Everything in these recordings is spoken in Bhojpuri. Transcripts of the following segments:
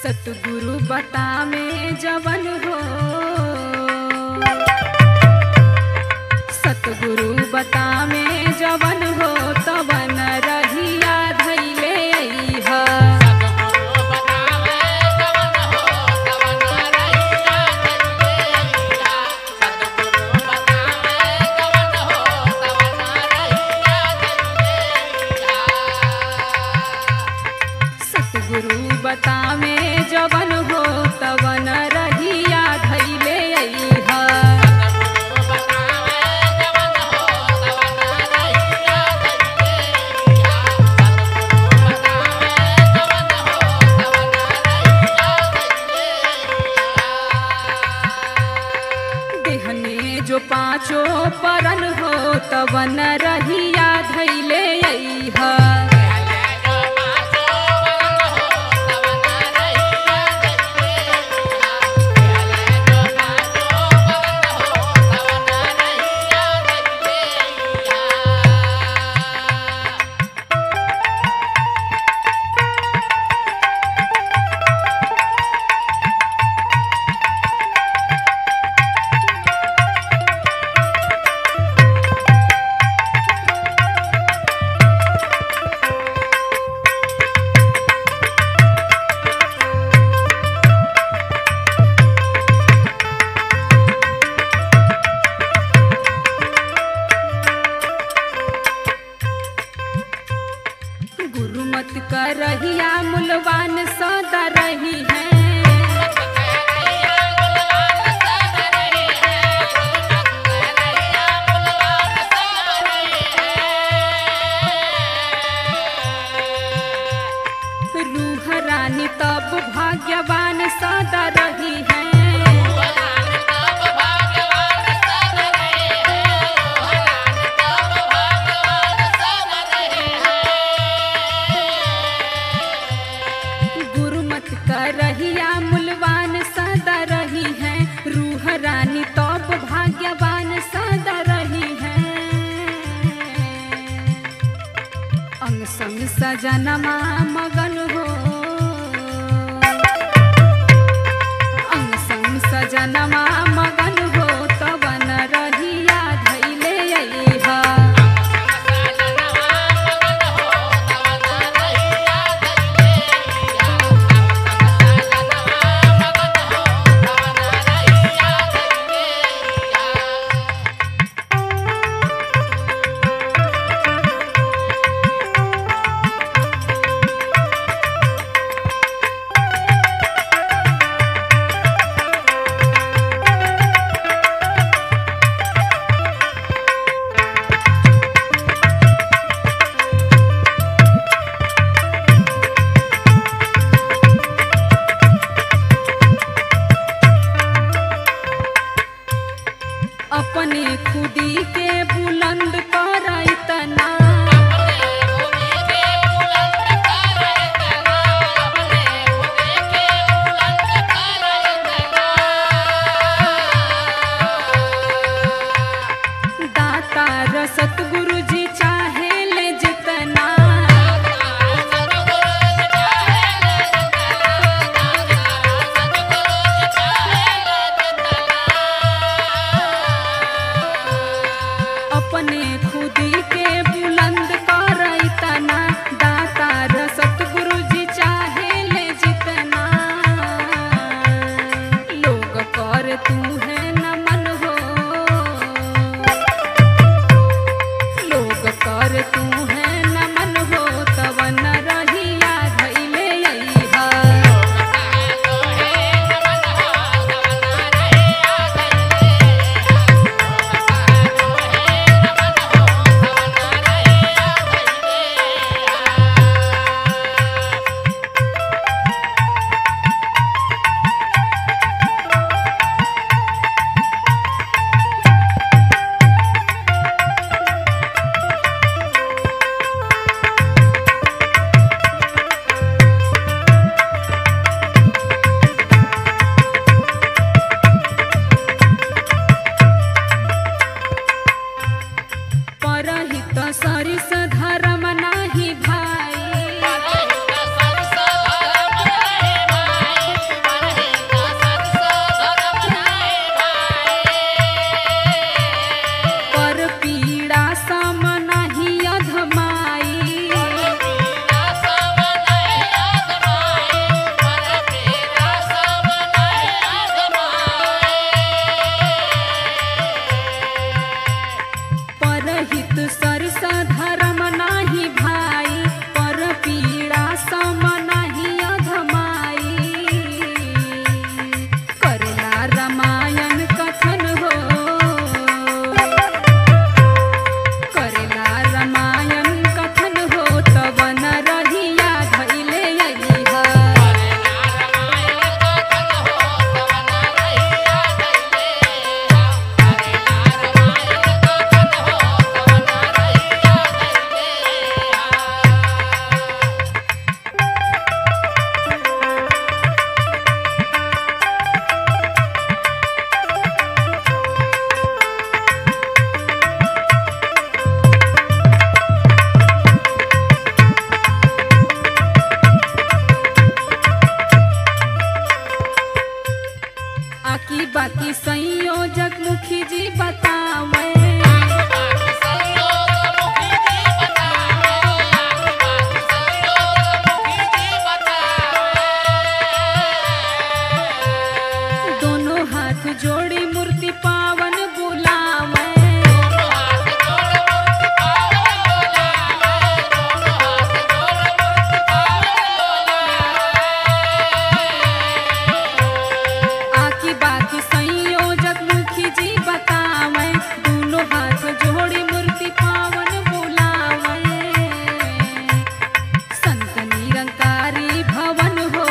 सतगुरु बता में जवन हो, सतगुरु बता में जवन हो तवन रहिया धैले अइहा। सतगुरु बता में जवन हो तवन रहिया धैले अइहा। देहने जो पाँचों परन हो तवन रहिया धैले अइहा। गुरुमत कर रहिया मुलवान सदा रही है। रूह रानी तब भाग्यवान सदा रही है। कर रहिया मुलवान सदा रही है। रूह रानी तब भाग्यवान सदा रही है। अंग संग सजनमा मगन हो, अंग संग सजनमा मगन हो तवन रहिया धैले अइहा। बाकी संयोजक मुखी जी बतावे। दोनों हाथ जोड़ी मूर्ति पावन बुलावे। आकी बाकी संयोजक मुखी जी बतावे। दोनों हाथ जोड़ी मूर्ति पावन बुलावे। संत निरंकारी भवन हो,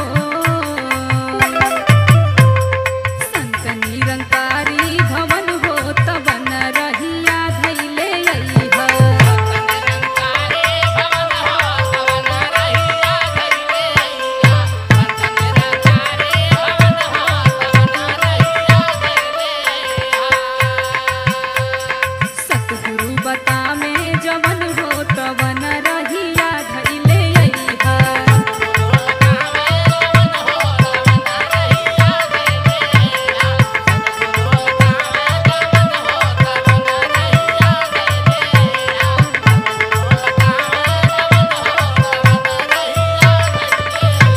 संत निरंकारी भवन हो, तवन रहिया धैले अइहा। सतगुरु बतावे जवन हो, तवन रहिया धैले अइहा।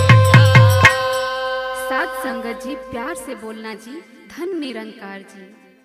साथ संगत जी, प्यार से बोलना जी। धन निरंकार जी।